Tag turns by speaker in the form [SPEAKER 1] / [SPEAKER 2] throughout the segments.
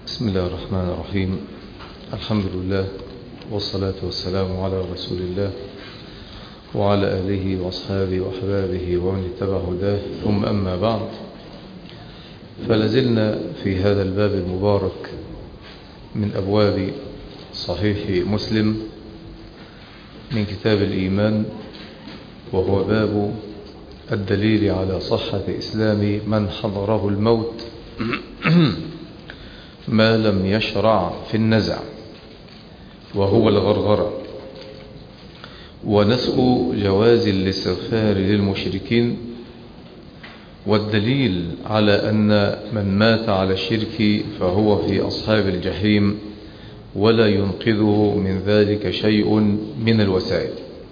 [SPEAKER 1] بسم الله الرحمن الرحيم. الحمد لله والصلاة والسلام على رسول الله وعلى آله وأصحابه وأحبابه ومن اتبع هداه، ثم أما بعد، فلازلنا في هذا الباب المبارك من أبواب صحيح مسلم من كتاب الإيمان، وهو باب الدليل على صحة إسلام من حضره الموت ما لم يشرع في النزع، وهو الغرغرة، ونسخ جواز الاستغفار للمشركين، والدليل على أن من مات على الشرك فهو في أصحاب الجحيم ولا ينقذه من ذلك شيء من الوسائل.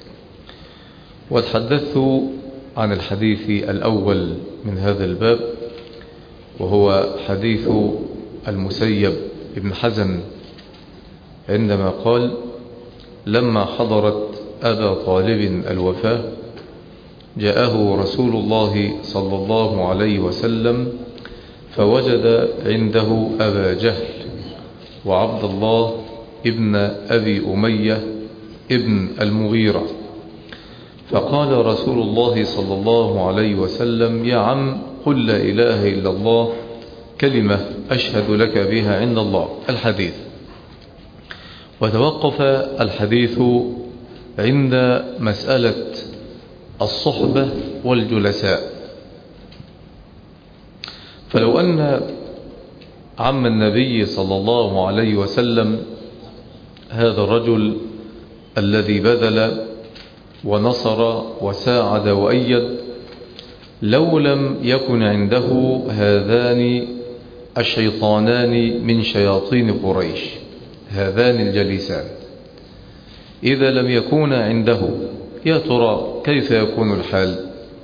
[SPEAKER 1] وتحدثت عن الحديث الأول من هذا الباب، وهو حديث المسيب ابن حزن عندما قال: لما حضرت أبا طالب الوفاة جاءه رسول الله صلى الله عليه وسلم فوجد عنده أبا جهل وعبد الله ابن أبي أمية ابن المغيرة، فقال رسول الله صلى الله عليه وسلم: يا عم، قل لا إله إلا الله، كلمة أشهد لك بها عند الله. الحديث. وتوقف الحديث عند مسألة الصحبة والجلساء. فلو أن عم النبي صلى الله عليه وسلم هذا الرجل الذي بذل ونصر وساعد وأيد، لو لم يكن عنده هذان الشيطانان من شياطين قريش، هذان الجليسان، إذا لم يكون عنده، يا ترى كيف يكون الحال؟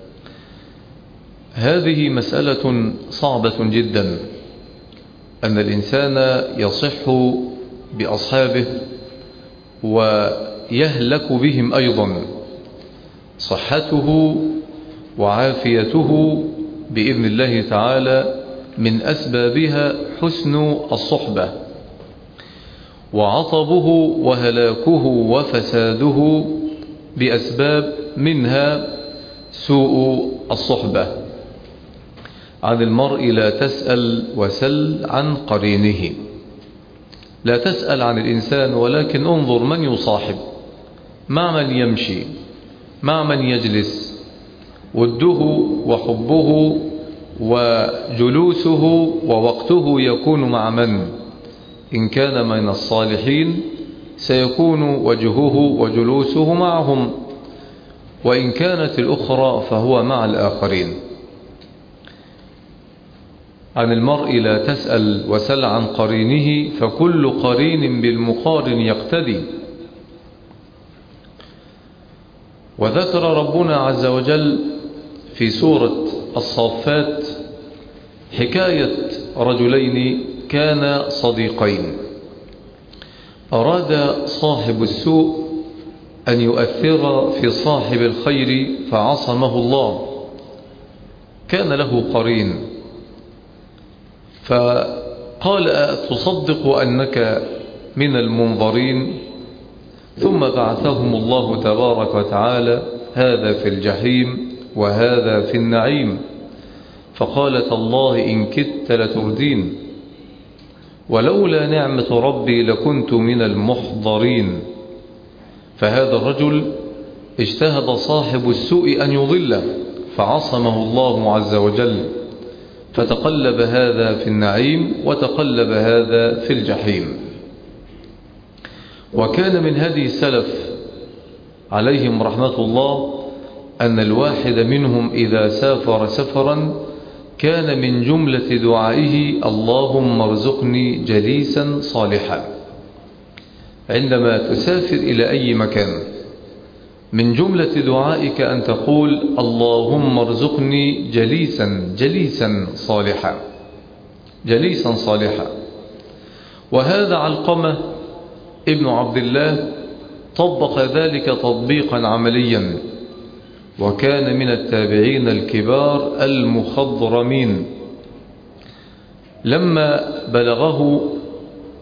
[SPEAKER 1] هذه مسألة صعبة جدا، أن الإنسان يصح بأصحابه ويهلك بهم أيضا، صحته وعافيته بإذن الله تعالى من أسبابها حسن الصحبة، وعطبه وهلاكه وفساده بأسباب منها سوء الصحبة. عن المرء لا تسأل وسل عن قرينه. لا تسأل عن الإنسان، ولكن انظر من يصاحب، مع من يمشي، مع من يجلس. وده وحبه وجلوسه ووقته يكون مع من؟ إن كان من الصالحين سيكون وجهه وجلوسه معهم، وإن كانت الأخرى فهو مع الآخرين. عن المرء لا تسأل وسل عن قرينه، فكل قرين بالمقارن يقتدي. وذكر ربنا عز وجل في سورة الصافات حكاية رجلين كانا صديقين، أراد صاحب السوء أن يؤثر في صاحب الخير فعصمه الله. كان له قرين فقال: تصدق أنك من المنظرين؟ ثم بعثهم الله تبارك وتعالى، هذا في الجحيم وهذا في النعيم، فقال: تالله إن كدت لتردين، ولولا نعمة ربي لكنت من المحضرين. فهذا الرجل اجتهد صاحب السوء أن يضله فعصمه الله عز وجل، فتقلب هذا في النعيم وتقلب هذا في الجحيم. وكان من هدي السلف عليهم رحمة الله أن الواحد منهم إذا سافر سفرا كان من جملة دعائه: اللهم ارزقني جليسا صالحا. عندما تسافر إلى أي مكان من جملة دعائك أن تقول: اللهم ارزقني جليسا صالحا، جليسا صالحا. وهذا علقمة ابن عبد الله طبق ذلك تطبيقا عمليا، وكان من التابعين الكبار المخضرمين. لما بلغه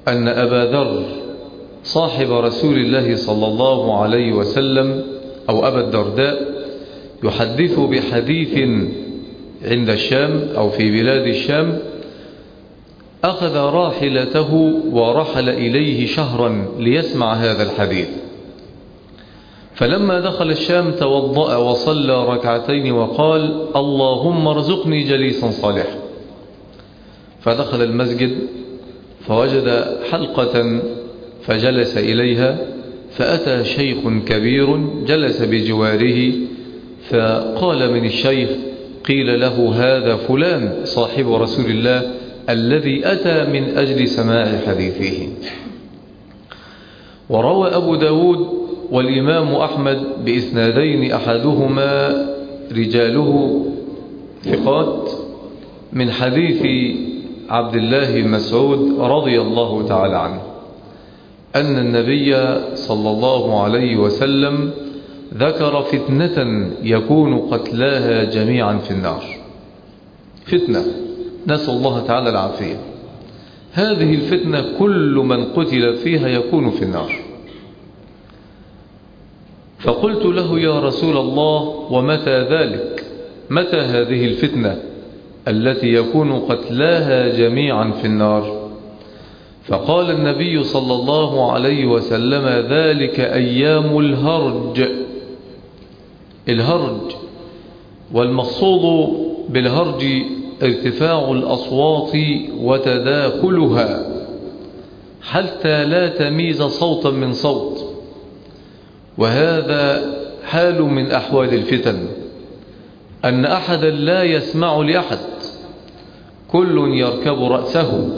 [SPEAKER 1] أن أبا ذر صاحب رسول الله صلى الله عليه وسلم أو أبا الدرداء يحدث بحديث عند الشام أو في بلاد الشام، أخذ راحلته ورحل إليه شهرا ليسمع هذا الحديث. فلما دخل الشام توضأ وصلى ركعتين وقال: اللهم ارزقني جليسا صالحا. فدخل المسجد فوجد حلقة فجلس إليها، فأتى شيخ كبير جلس بجواره، فقال من الشيخ: قيل له هذا فلان صاحب رسول الله الذي أتى من أجل سماع حديثه. وروى أبو داود والإمام أحمد بإسنادين أحدهما رجاله ثقات من حديث عبد الله بن مسعود رضي الله تعالى عنه أن النبي صلى الله عليه وسلم ذكر فتنة يكون قتلاها جميعا في النار. فتنة نسأل الله تعالى العافية. هذه الفتنة كل من قتل فيها يكون في النار. فقلت له: يا رسول الله، ومتى ذلك؟ متى هذه الفتنة التي يكون قتلاها جميعا في النار؟ فقال النبي صلى الله عليه وسلم: ذلك أيام الهرج. الهرج، والمقصود بالهرج ارتفاع الأصوات وتداخلها حتى لا تميز صوتا من صوت. وهذا حال من أحوال الفتن، أن أحدا لا يسمع لأحد، كل يركب رأسه،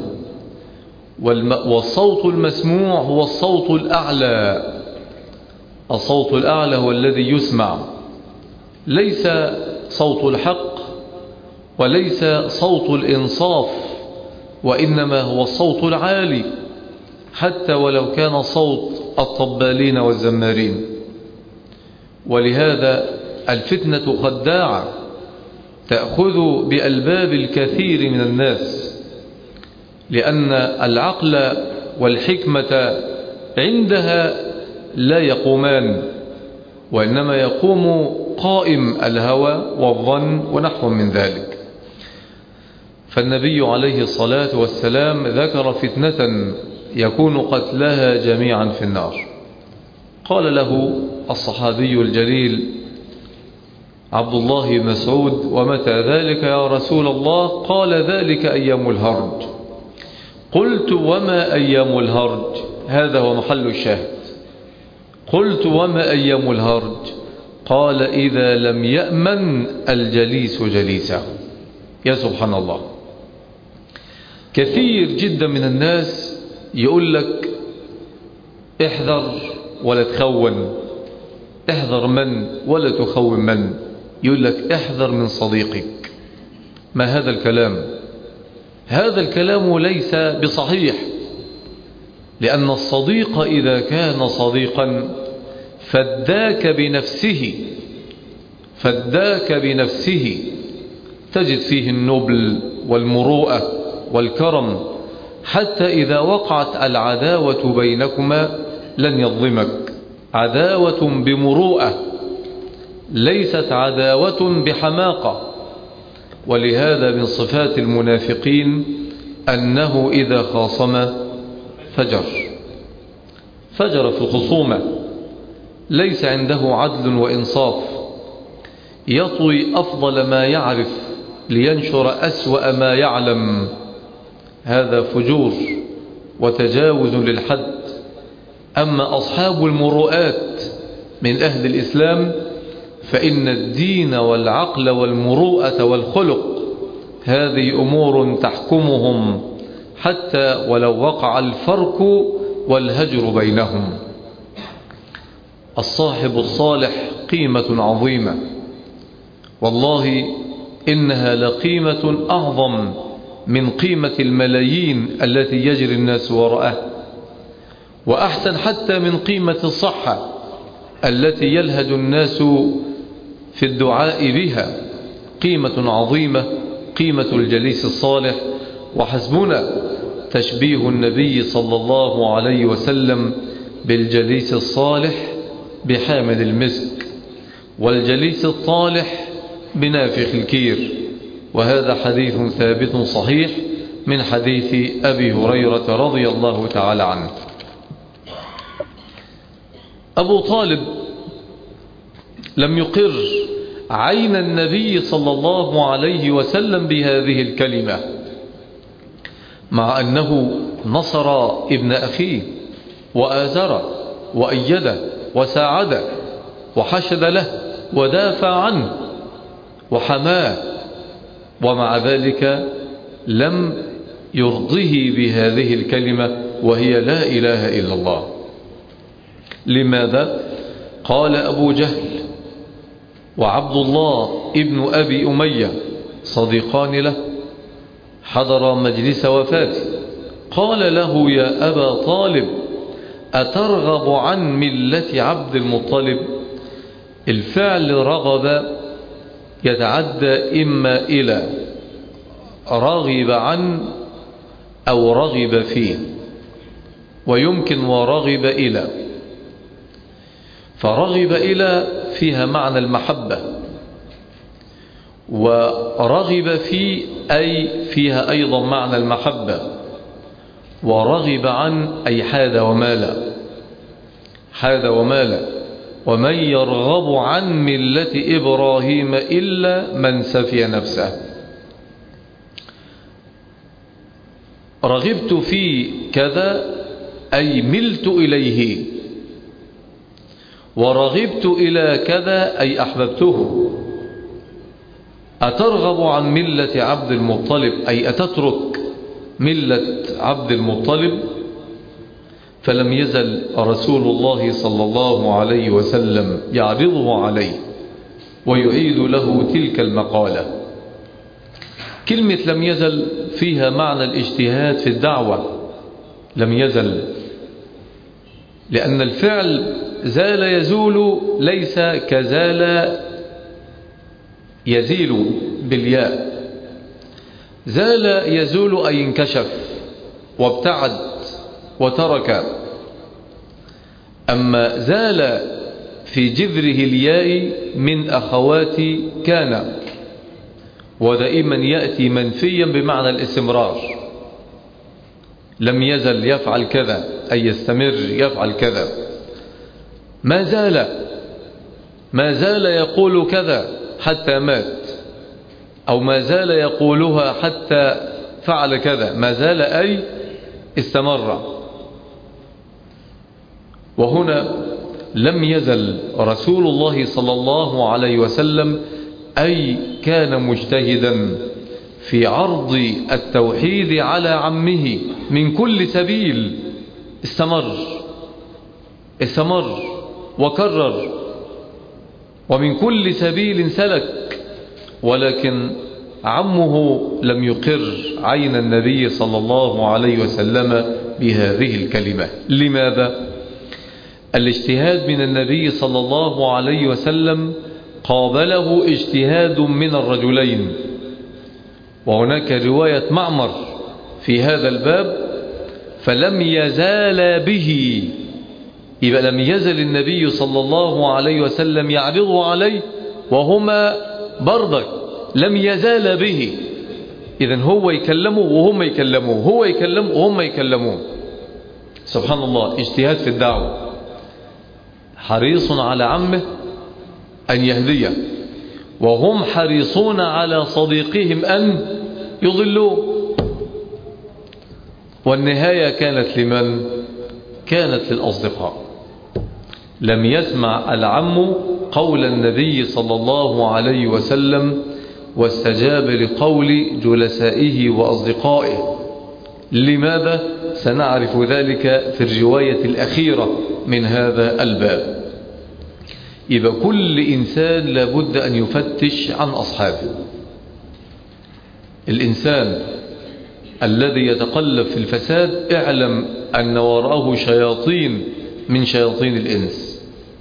[SPEAKER 1] والصوت المسموع هو الصوت الأعلى. الصوت الأعلى هو الذي يسمع، ليس صوت الحق وليس صوت الإنصاف، وإنما هو الصوت العالي، حتى ولو كان صوت الطبالين والزمارين. ولهذا الفتنة خداعة تأخذ بألباب الكثير من الناس، لأن العقل والحكمة عندها لا يقومان، وإنما يقوم قائم الهوى والظن ونحو من ذلك. فالنبي عليه الصلاة والسلام ذكر فتنة يكون قتلها جميعا في النار. قال له الصحابي الجليل عبد الله بن مسعود: ومتى ذلك يا رسول الله؟ قال: ذلك أيام الهرج. قلت: وما أيام الهرج؟ هذا هو محل الشاهد. قلت: وما أيام الهرج؟ قال: إذا لم يأمن الجليس جليسه. يا سبحان الله، كثير جدا من الناس يقول لك: احذر ولا تخون، احذر من ولا تخون من. يقول لك: احذر من صديقك. ما هذا الكلام؟ هذا الكلام ليس بصحيح، لأن الصديق إذا كان صديقا فداك بنفسه تجد فيه النبل والمروءة والكرم، حتى إذا وقعت العداوة بينكما لن يظلمك. عداوة بمروءة، ليست عداوة بحماقة. ولهذا من صفات المنافقين أنه إذا خاصم فجر في الخصومة، ليس عنده عدل وإنصاف، يطوي أفضل ما يعرف لينشر أسوأ ما يعلم. هذا فجور وتجاوز للحد. أما أصحاب المروءات من أهل الإسلام فإن الدين والعقل والمروءة والخلق هذه أمور تحكمهم، حتى ولو وقع الفرق والهجر بينهم. الصاحب الصالح قيمة عظيمة، والله إنها لقيمة أعظم من قيمة الملايين التي يجري الناس وراءه، وأحسن حتى من قيمة الصحة التي يلهج الناس في الدعاء بها. قيمة عظيمة قيمة الجليس الصالح. وحسبنا تشبيه النبي صلى الله عليه وسلم بالجليس الصالح بحامل المسك، والجليس الطالح بنافخ الكير. وهذا حديث ثابت صحيح من حديث أبي هريرة رضي الله تعالى عنه. أبو طالب لم يقر عين النبي صلى الله عليه وسلم بهذه الكلمة، مع أنه نصر ابن أخيه وآزره وأيده وساعده وحشد له ودافع عنه وحماه، ومع ذلك لم يرضه بهذه الكلمة وهي لا إله إلا الله. لماذا؟ قال أبو جهل وعبد الله ابن أبي أمية صديقان له حضر مجلس وفاته، قال له: يا أبا طالب أترغب عن ملة عبد المطلب؟ الفعل رغب يتعدى إما إلى رغب عن أو رغب فيه، ويمكن ورغب إلى. فرغب إلى فيها معنى المحبة، ورغب فيه أي فيها أيضا معنى المحبة، ورغب عن أي حاد ومال. حاد ومال. ومن يرغب عن ملة إبراهيم إلا من سفي نفسه. رغبت في كذا أي ملت إليه، ورغبت إلى كذا أي أحببته. أترغب عن ملة عبد المطلب أي أتترك ملة عبد المطلب؟ فلم يزل رسول الله صلى الله عليه وسلم يعرضه عليه ويعيد له تلك المقالة. كلمة لم يزل فيها معنى الاجتهاد في الدعوة. لم يزل لأن الفعل زال يزول ليس كزال يزيل بالياء. زال يزول أي انكشف وابتعد وترك. أما زال في جذره الياء من أخوات كان، ودائما يأتي منفيا بمعنى الاستمرار. لم يزل يفعل كذا أي يستمر يفعل كذا. ما زال يقول كذا حتى مات، أو ما زال يقولها حتى فعل كذا. ما زال أي استمر. وهنا لم يزل رسول الله صلى الله عليه وسلم أي كان مجتهدا في عرض التوحيد على عمه من كل سبيل. استمر وكرر، ومن كل سبيل سلك، ولكن عمه لم يقر عين النبي صلى الله عليه وسلم بهذه الكلمة. لماذا؟ الاجتهاد من النبي صلى الله عليه وسلم قابله اجتهاد من الرجلين. وهناك رواية معمر في هذا الباب: فلم يزال به. يبقى لم يزل النبي صلى الله عليه وسلم يعرض عليه، وهما برضك لم يزال به. إذن هو يكلمه وهم يكلموه، هو يكلمه وهم يكلموه. سبحان الله. اجتهاد في الدعوة، حريص على عمه أن يهديه، وهم حريصون على صديقهم أن يضلوه. والنهاية كانت لمن؟ كانت للأصدقاء. لم يسمع العم قول النبي صلى الله عليه وسلم واستجاب لقول جلسائه وأصدقائه. لماذا؟ سنعرف ذلك في الرواية الأخيرة من هذا الباب. يبقى كل إنسان لابد أن يفتش عن أصحابه. الإنسان الذي يتقلب في الفساد اعلم أن وراءه شياطين من شياطين الإنس،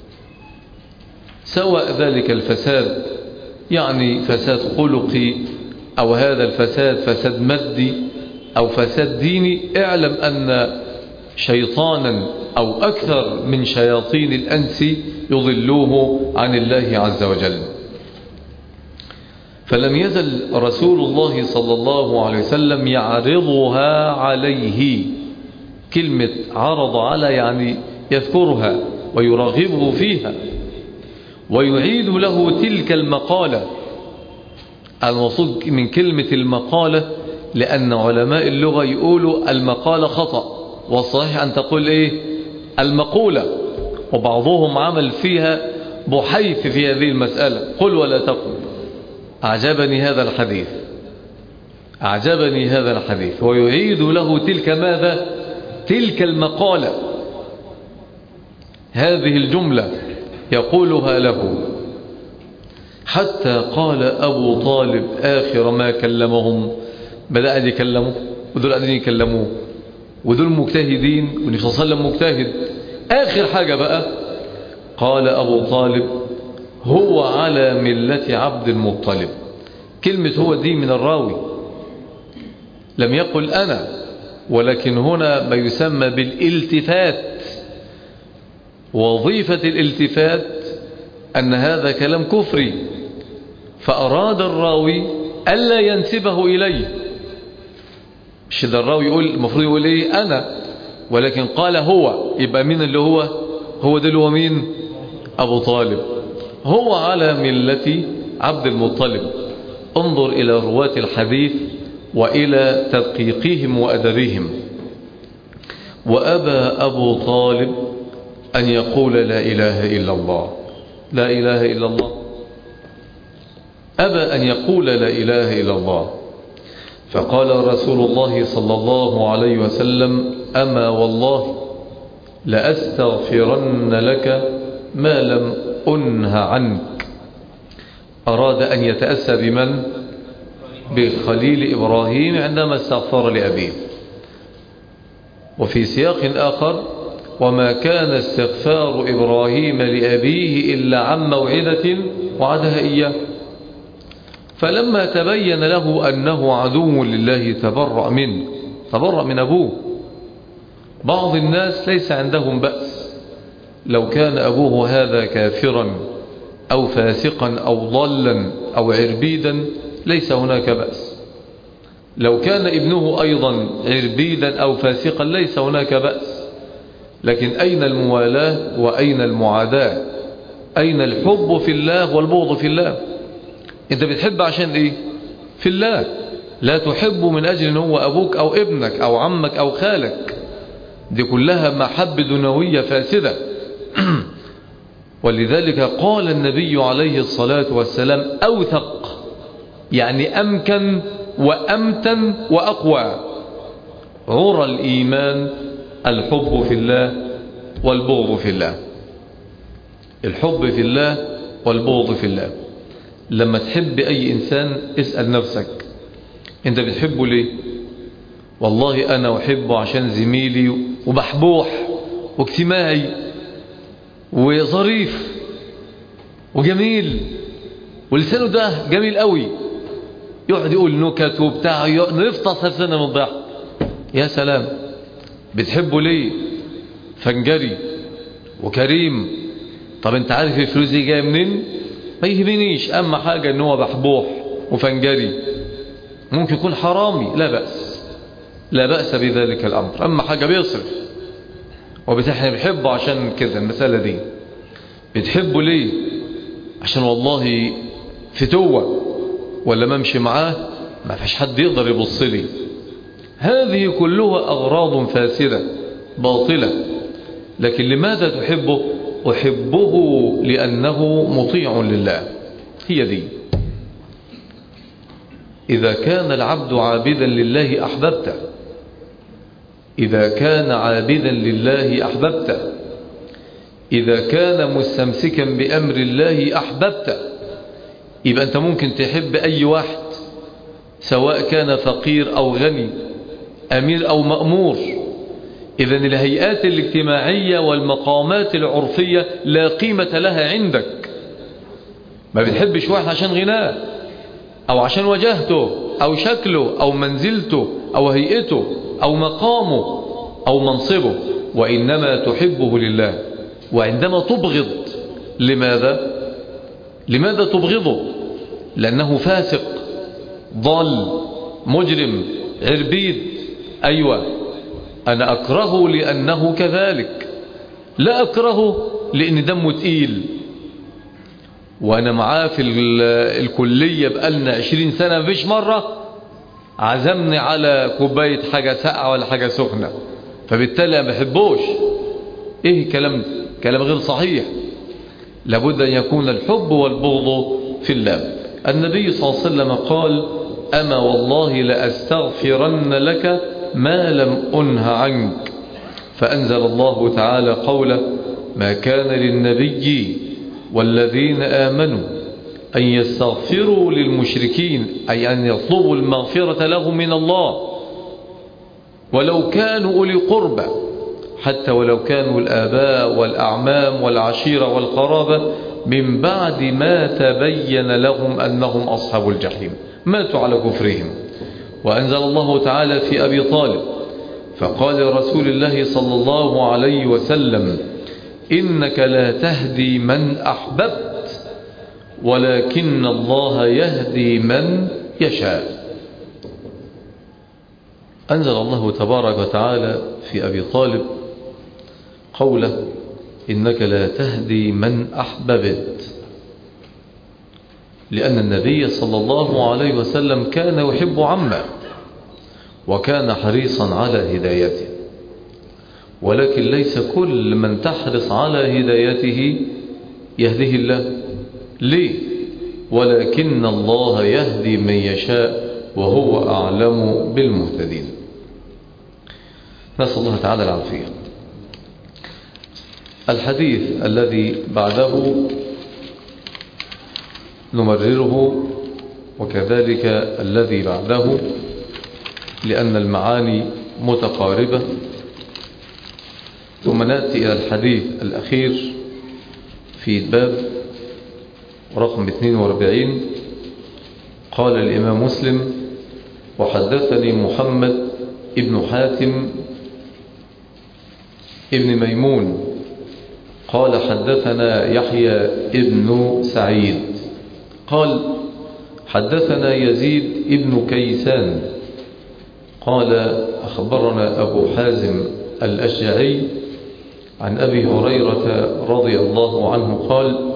[SPEAKER 1] سواء ذلك الفساد يعني فساد خلقي، أو هذا الفساد فساد مادي، أو فساد ديني، اعلم أن شيطانا أو أكثر من شياطين الأنس يضلوه عن الله عز وجل. فلم يزل رسول الله صلى الله عليه وسلم يعرضها عليه. كلمة عرض على يعني يذكرها ويرغبه فيها ويعيد له تلك المقالة. المقصود من كلمة المقالة لأن علماء اللغة يقولوا المقالة خطأ، والصحيح أن تقول إيه؟ المقولة. وبعضهم عمل فيها بحيث في هذه المسألة، قل ولا تقل. أعجبني هذا الحديث، أعجبني هذا الحديث. ويعيد له تلك ماذا؟ تلك المقالة، هذه الجملة يقولها له، حتى قال أبو طالب آخر ما كلمهم. بدأ يكلموا ودول قاعدين يكلموه ودول مجتهدين والنبي صلى الله عليه وسلم مجتهد. آخر حاجة بقى قال أبو طالب هو على ملة عبد المطلب. كلمة هو دي من الراوي، لم يقل أنا، ولكن هنا ما يسمى بالالتفات. وظيفة الالتفات أن هذا كلام كفري، فأراد الراوي ألا ينسبه إليه. مش ده الراوي يقول، المفروض يقول إيه؟ أنا، ولكن قال هو. يبقى مين اللي هو؟ هو ده اللي هو مين؟ أبو طالب. هو على ملة عبد المطلب. انظر إلى رواة الحديث وإلى تدقيقهم وأدبهم. وأبى أبو طالب أن يقول لا إله إلا الله. لا إله إلا الله، أبى أن يقول لا إله إلا الله. فقال رسول الله صلى الله عليه وسلم أما والله لأستغفرن لك ما لم أنه عنك. أراد أن يتأسى بمن؟ بخليل إبراهيم عندما استغفر لأبيه. وفي سياق آخر وما كان استغفار إبراهيم لأبيه إلا عن موعدة وعدها إياه. فلما تبين له أنه عدو لله تبرأ منه، تبرأ من أبوه. بعض الناس ليس عندهم بأس لو كان أبوه هذا كافرا أو فاسقا أو ضلا أو عربيدا، ليس هناك بأس. لو كان ابنه أيضا عربيدا أو فاسقا ليس هناك بأس. لكن أين الموالاة وأين المعاداة؟ أين الحب في الله والبغض في الله؟ أنت بتحب عشان إيه؟ في الله. لا تحب من أجل أنه هو أبوك أو ابنك أو عمك أو خالك. دي كلها محبة دنيوية فاسدة. ولذلك قال النبي عليه الصلاة والسلام أوثق، يعني أمكن وأمتن وأقوى. عرى الإيمان الحب في الله والبغض في الله. الحب في الله والبغض في الله. لما تحب أي إنسان اسأل نفسك أنت بتحبه ليه؟ والله أنا أحبه عشان زميلي وبحبوح واجتماعي وظريف وجميل ولسانه ده جميل قوي، يقعد يقول نكت وبتاع، نفطس نفسنا من الضحك. يا سلام، بتحبه ليه؟ فنجري وكريم. طب انت عارف الفلوس دي جايه منين؟ ما يهمنيش، اما حاجه ان هو بحبوح وفنجري. ممكن يكون حرامي، لا بأس، لا بأس بذلك الامر. اما حاجه بيصرف وبتحنا بنحبه عشان كده. المساله دي بتحبه ليه؟ عشان والله فتوه ولا ما امشي معاه ما فيش حد يقدر يبص لي. هذه كلها أغراض فاسدة باطلة. لكن لماذا تحبه؟ أحبه لأنه مطيع لله. هي دي. إذا كان العبد عابدا لله أحببته. إذا كان عابدا لله أحببته. إذا كان مستمسكا بأمر الله أحببته. يبقى أنت ممكن تحب أي واحد سواء كان فقير أو غني، أمير أو مأمور. إذن الهيئات الاجتماعية والمقامات العرفية لا قيمة لها عندك. ما بتحبش واحد عشان غناه أو عشان وجهته أو شكله أو منزلته أو هيئته أو مقامه أو منصبه، وإنما تحبه لله. وعندما تبغض، لماذا تبغضه؟ لأنه فاسق ضال مجرم عربيد. أيوة، أنا أكرهه لأنه كذلك، لا أكرهه لأن دمه تقيل وأنا معاه في الكلية بقالنا 20 سنة مفيش مرة عزمني على كوباية حاجة ساقعة ولا حاجة سخنة، فبالتالي ما بحبوش. إيه الكلام ده؟ كلام غير صحيح. لابد أن يكون الحب والبغض في الله. النبي صلى الله عليه وسلم قال: أما والله لأستغفرن لك ما لم أنه عنك. فأنزل الله تعالى قوله: ما كان للنبي والذين آمنوا أن يستغفروا للمشركين، أي أن يطلبوا المغفرة لهم من الله ولو كانوا أولي قربى، حتى ولو كانوا الآباء والأعمام والعشيرة والقرابة، من بعد ما تبين لهم أنهم أصحاب الجحيم، ماتوا على كفرهم. وأنزل الله تعالى في أبي طالب فقال رسول الله صلى الله عليه وسلم: إنك لا تهدي من أحببت ولكن الله يهدي من يشاء. أنزل الله تبارك وتعالى في أبي طالب قوله: إنك لا تهدي من أحببت، لأن النبي صلى الله عليه وسلم كان يحب عمه وكان حريصا على هدايته، ولكن ليس كل من تحرص على هدايته يهديه الله. ليه؟ ولكن الله يهدي من يشاء وهو أعلم بالمهتدين. نسأل الله تعالى العافية. الحديث الذي بعده نمرره، وكذلك الذي بعده، لأن المعاني متقاربة. ثم نأتي إلى الحديث الأخير في الباب رقم 42. قال الإمام مسلم: وحدثني محمد ابن حاتم ابن ميمون قال حدثنا يحيى ابن سعيد قال حدثنا يزيد ابن كيسان قال أخبرنا أبو حازم الأشجعي عن أبي هريرة رضي الله عنه قال: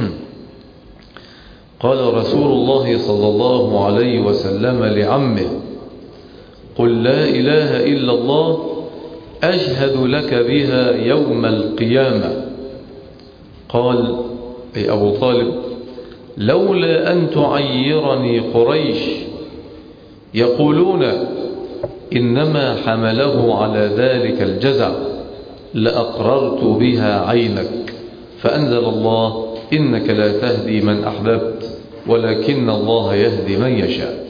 [SPEAKER 1] قال رسول الله صلى الله عليه وسلم لعمه: قل لا إله إلا الله أشهد لك بها يوم القيامة. قال أي أبو طالب: لولا أن تعيرني قريش يقولون إنما حمله على ذلك الجزع لأقررت بها عينك. فأنزل الله: إنك لا تهدي من أحببت ولكن الله يهدي من يشاء.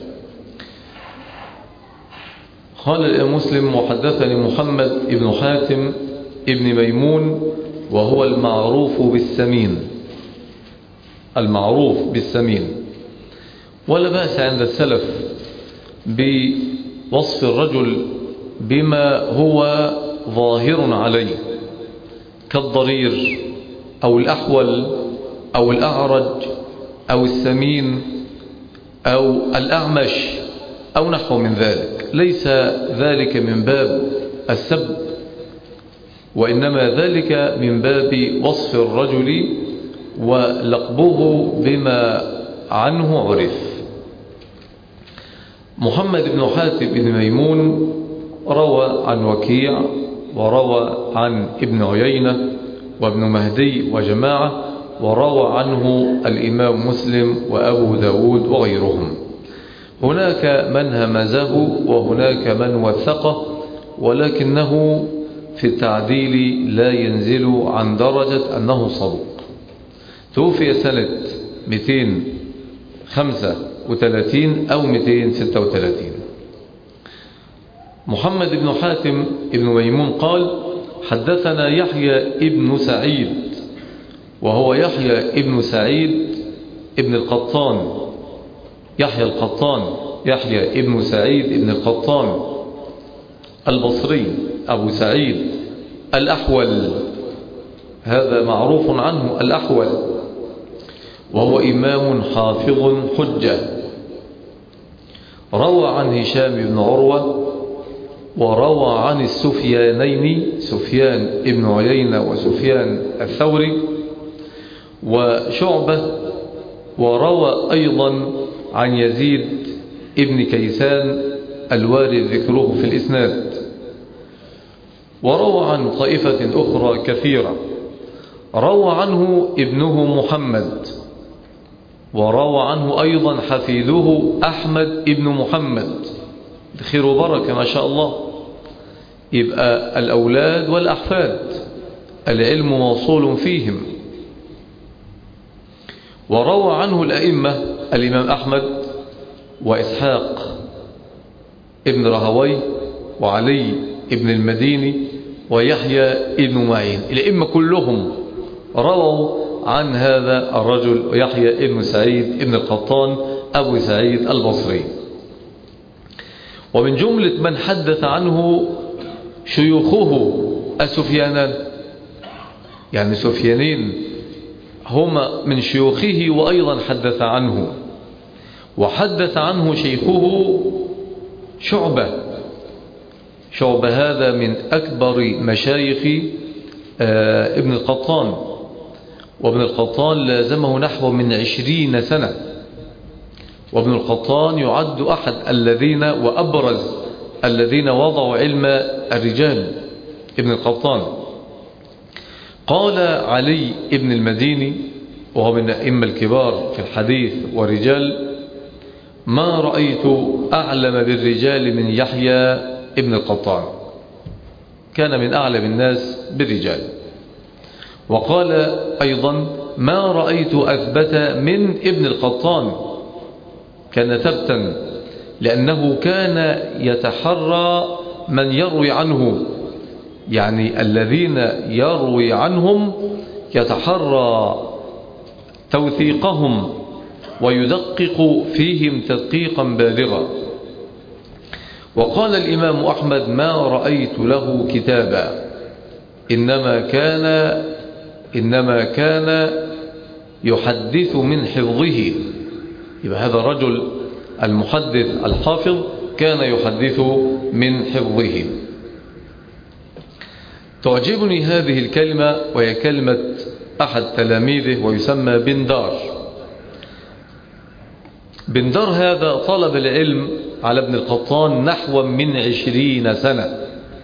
[SPEAKER 1] قال الإمام مسلم: وحدثني محمد ابن حاتم ابن ميمون وهو المعروف بالسمين. ولا بأس عند السلف بوصف الرجل بما هو ظاهر عليه كالضرير أو الأحول أو الأعرج أو السمين أو الأعمش أو نحو من ذلك. ليس ذلك من باب السب، وإنما ذلك من باب وصف الرجل ولقبه بما عنه عرف. محمد بن حاتم بن ميمون روى عن وكيع وروى عن ابن عيينة وابن مهدي وجماعة، وروى عنه الإمام مسلم وأبو داود وغيرهم. هناك من همزه وهناك من وثقه، ولكنه في التعديل لا ينزل عن درجة أنه صدوق. توفي سنة 235 أو 236. محمد بن حاتم بن ميمون قال حدثنا يحيى ابن سعيد، وهو يحيى ابن سعيد ابن القطان، يحيى القطان يحيى ابن سعيد ابن القطان البصري أبو سعيد الأحول، هذا معروف عنه الأحول، وهو إمام حافظ حجة، روى عن هشام بن عروة، وروى عن السفيانين سفيان ابن عيينة وسفيان الثوري وشعبة، وروى أيضا عن يزيد ابن كيسان الوارد ذكره في الإسناد، وروى عن طائفة أخرى كثيرة. روى عنه ابنه محمد، وروى عنه أيضا حفيده أحمد ابن محمد، خير وبركة ما شاء الله. يبقى الأولاد والأحفاد العلم موصول فيهم. وروى عنه الأئمة الإمام أحمد وإسحاق ابن رهوي وعلي ابن المديني ويحيى ابن معين، الأئمة كلهم رووا عن هذا الرجل يحيى ابن سعيد ابن القطان أبو سعيد البصري. ومن جملة من حدث عنه شيوخه السفيانان، يعني سفيانين هما من شيوخه وأيضا حدث عنه، وحدث عنه شيخه شعبة. شعبة هذا من أكبر مشايخ ابن القطان، وابن القطان لازمه نحو من 20 سنة، وابن القطان يعد أحد الذين وأبرز الذين وضعوا علم الرجال ابن القطان. قال علي ابن المديني وهو من الأئمة الكبار في الحديث والرجال: ما رأيت أعلم بالرجال من يحيى ابن القطان، كان من أعلم الناس بالرجال. وقال أيضا: ما رأيت أثبت من ابن القطان، كان ثبتا لأنه كان يتحرى من يروي عنه، يعني الذين يروي عنهم يتحرى توثيقهم ويدقق فيهم تدقيقا بالغا. وقال الإمام أحمد: ما رأيت له كتابا، إنما كان يحدث من حفظه. يبقى هذا الرجل المحدث الحافظ كان يحدث من حفظه. تعجبني هذه الكلمة، وهي كلمة أحد تلاميذه ويسمى بندار. بندار هذا طلب العلم على ابن القطان نحو من 20 سنة.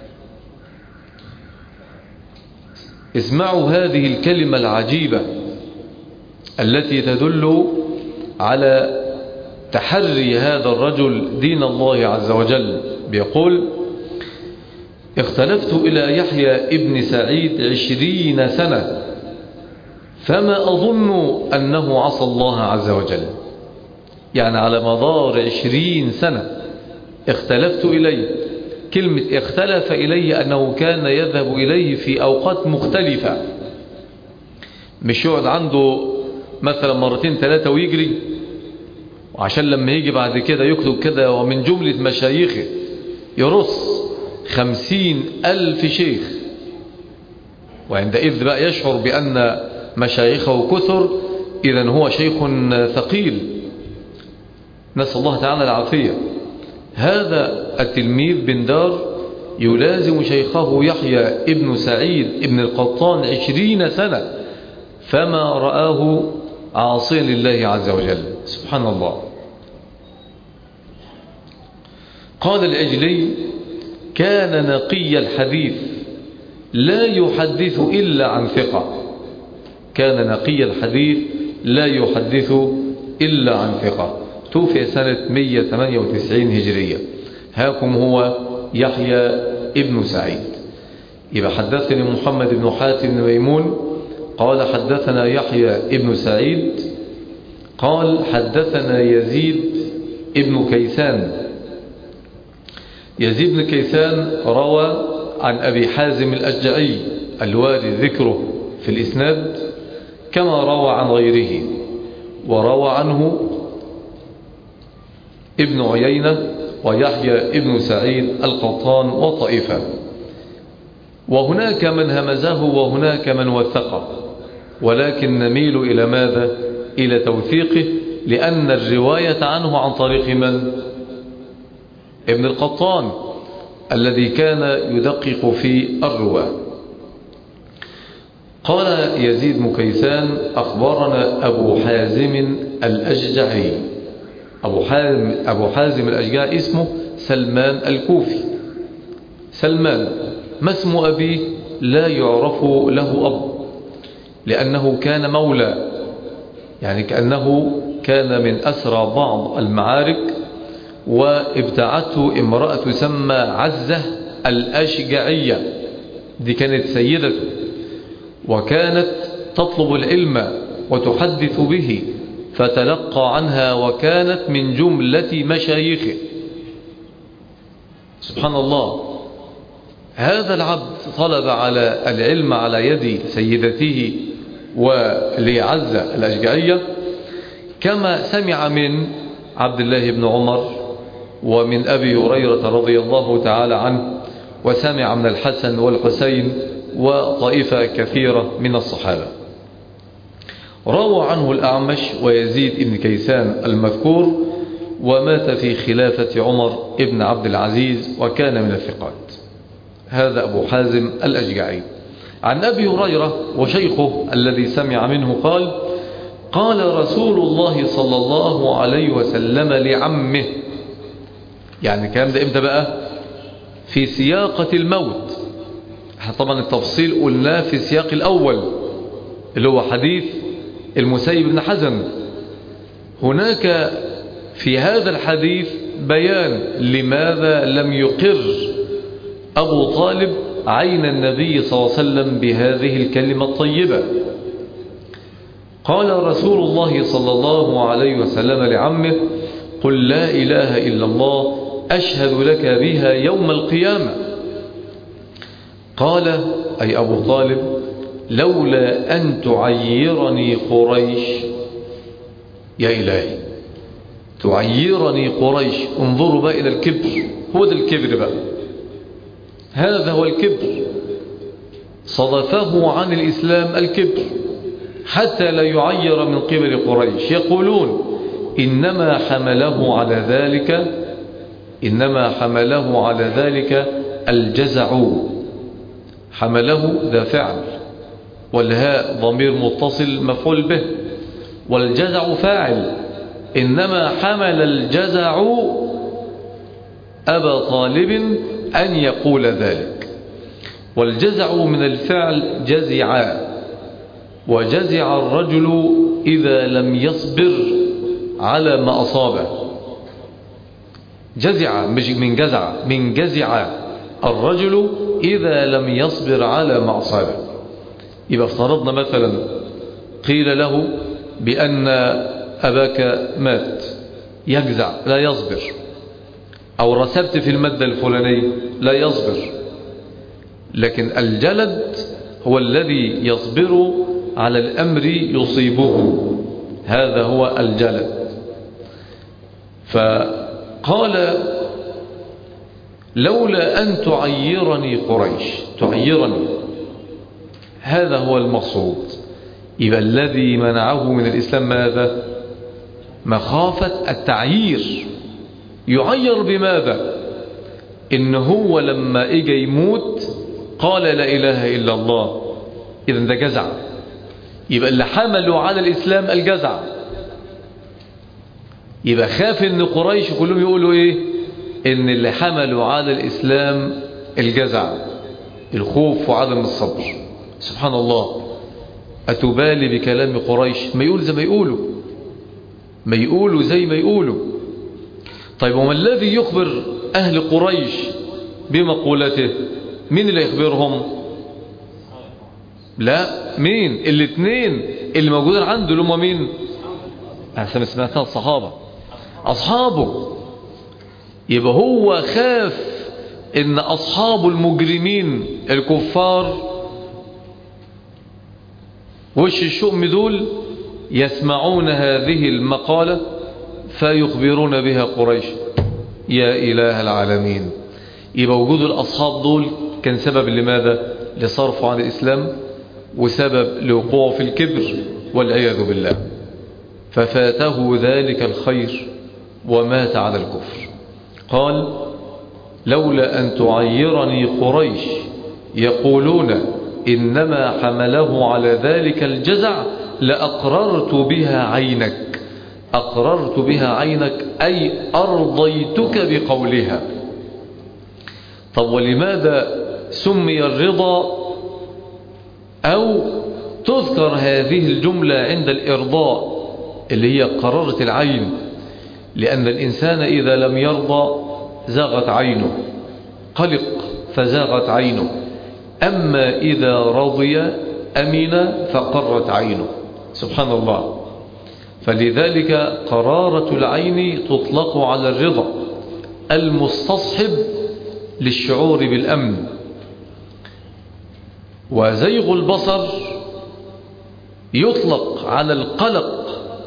[SPEAKER 1] اسمعوا هذه الكلمة العجيبة التي تدل على تحري هذا الرجل دين الله عز وجل. بيقول: اختلفت إلى يحيى ابن سعيد 20 سنة فما أظن أنه عصى الله عز وجل. يعني على مدار 20 سنة اختلفت إليه. كلمة اختلف إليه أنه كان يذهب إليه في أوقات مختلفة، مش يقعد عنده مثلا مرتين ثلاثة ويجري، وعشان لما يجي بعد كده يكتب كده: ومن جملة مشايخه يرص 50,000 شيخ، وعندئذ بقى يشعر بأن مشايخه كثر، إذن هو شيخ ثقيل، نسأل الله تعالى العافية. هذا التلميذ بندار يلازم شيخه يحيى ابن سعيد ابن القطان 20 سنة فما رآه عاصيا لله عز وجل. سبحان الله. قال العجلي: كان نقي الحديث لا يحدث إلا عن ثقة. كان نقي الحديث لا يحدث إلا عن ثقة. توفي سنة 198 هجرية. هاكم هو يحيى ابن سعيد. يبقى حدثني محمد بن حاتم بن ميمون قال حدثنا يحيى ابن سعيد قال حدثنا يزيد ابن كيسان. يزيد بن كيسان روى عن أبي حازم الأشجعي الوارد ذكره في الإسناد كما روى عن غيره. وروى عنه ابن عيينة ويحيى ابن سعيد القطان وطائفة، وهناك من همزه وهناك من وثقه، ولكن نميل إلى ماذا؟ إلى توثيقه، لأن الرواية عنه عن طريق من؟ ابن القطان الذي كان يدقق في الرواة. قال يزيد بن كيسان أخبرنا أبو حازم الأشجعي. أبو حازم الأشجعي اسمه سلمان الكوفي. سلمان، ما اسم أبيه؟ لا يعرف له أب، لأنه كان مولى، يعني كأنه كان من أسرى بعض المعارك، وابتعته امرأة تسمى عزة الأشجعية، دي كانت سيدته، وكانت تطلب العلم وتحدث به، فتلقى عنها وكانت من جملة مشايخه. سبحان الله، هذا العبد طلب على العلم على يد سيدته ولعزة الأشجعية، كما سمع من عبد الله بن عمر ومن أبي هريرة رضي الله تعالى عنه، وسمع من الحسن والحسين وطائفة كثيرة من الصحابة. روى عنه الأعمش ويزيد بن كيسان المذكور، ومات في خلافة عمر بن عبد العزيز وكان من الثقات. هذا أبو حازم الأشجعي. عن أبي هريرة وشيخه الذي سمع منه قال: قال رسول الله صلى الله عليه وسلم لعمه، يعني الكلام ده امتى بقى؟ في سياقة الموت. طبعا التفصيل قلناه في السياق الأول اللي هو حديث المسيب بن حزم. هناك في هذا الحديث بيان لماذا لم يقر أبو طالب عين النبي صلى الله عليه وسلم بهذه الكلمة الطيبة. قال رسول الله صلى الله عليه وسلم لعمه: قل لا إله إلا الله أشهد لك بها يوم القيامة. قال أي أبو طالب: لولا أن تعيرني قريش. يا إلهي، تعيرني قريش. انظروا بقى إلى الكبر، هو ده الكبر بقى، هذا هو الكبر. صدفه عن الإسلام الكبر حتى لا يعير من قبل قريش. يقولون إنما حمله على ذلك الجزع. حمله ذا فعل، والهاء ضمير متصل مفعول به، والجزع فاعل. إنما حمل الجزع أبا طالب أن يقول ذلك. والجزع من الفعل جزع، وجزع الرجل إذا لم يصبر على ما أصابه. جزع مش من جزع، من جزع الرجل إذا لم يصبر على ما أصابه. يبقى افترضنا مثلا قيل له بأن أباك مات، يجزع لا يصبر، أو رسبت في المادة الفلانية لا يصبر. لكن الجلد هو الذي يصبر على الأمر يصيبه، هذا هو الجلد. فقال: لولا أن تعيرني قريش. تعيرني، هذا هو المقصود. يبقى الذي منعه من الإسلام ماذا؟ مخافة التعيير. يعير بماذا؟ إن هو لما إجا يموت قال لا إله إلا الله، إذن ده جزع. يبقى اللي حملوا على الإسلام الجزع. يبقى خاف إن قريش كلهم يقولوا إيه؟ إن اللي حملوا على الإسلام الجزع، الخوف وعدم الصبر. سبحان الله، أتبالي بكلام قريش؟ ما يقول زي ما يقولوا، ما يقولوا زي ما يقولوا. طيب وما الذي يخبر أهل قريش بمقولته؟ مين اللي يخبرهم؟ لا، مين؟ الاثنين اللي موجودين عنده اللي هم مين؟ أحسن سمعتها الصحابة، أصحابه. يبقى هو خاف إن أصحاب المجرمين الكفار وش الشؤم دول يسمعون هذه المقالة فيخبرون بها قريش. يا إله العالمين. يبقى وجود الأصحاب دول كان سبب لماذا؟ لصرفه عن الإسلام، وسبب لوقوعه في الكبر والعياذ بالله، ففاته ذلك الخير ومات على الكفر. قال لولا أن تعيرني قريش يقولون إنما حمله على ذلك الجزع لأقررت بها عينك. أقررت بها عينك أي أرضيتك بقولها. طب ولماذا سمي الرضا أو تذكر هذه الجملة عند الإرضاء اللي هي قررت العين؟ لأن الإنسان إذا لم يرضى زاغت عينه، قلق فزاغت عينه، أما إذا رضي أمن فقرت عينه. سبحان الله. فلذلك قرارة العين تطلق على الرضا المستصحب للشعور بالأمن. وزيغ البصر يطلق على القلق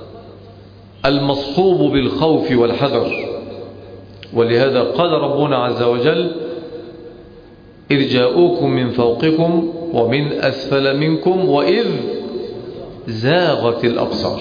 [SPEAKER 1] المصحوب بالخوف والحذر. ولهذا قال ربنا عز وجل إذ جاءوكم من فوقكم ومن أسفل منكم وإذ زاغت الأبصار.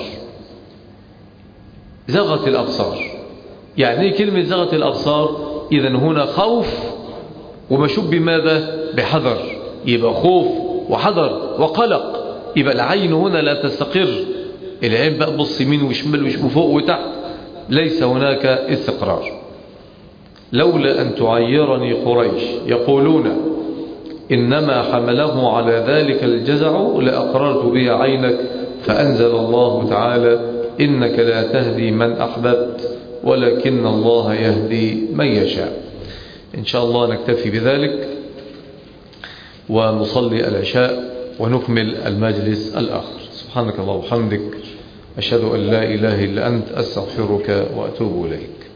[SPEAKER 1] زاغت الأبصار يعني كلمة زاغت الأبصار؟ إذن هنا خوف ومشوب بماذا؟ بحذر. يبقى خوف وحذر وقلق. يبقى العين هنا لا تستقر. العين بقى بص يمين وشمال وفوق وتحت، ليس هناك استقرار. لولا أن تعيرني قريش يقولون إنما حمله على ذلك الجزع لأقررت به عينك. فأنزل الله تعالى إنك لا تهدي من أحببت ولكن الله يهدي من يشاء. إن شاء الله نكتفي بذلك ونصلي العشاء ونكمل المجلس الآخر. سبحانك اللهم وبحمدك أشهد أن لا إله إلا أنت أستغفرك وأتوب إليك.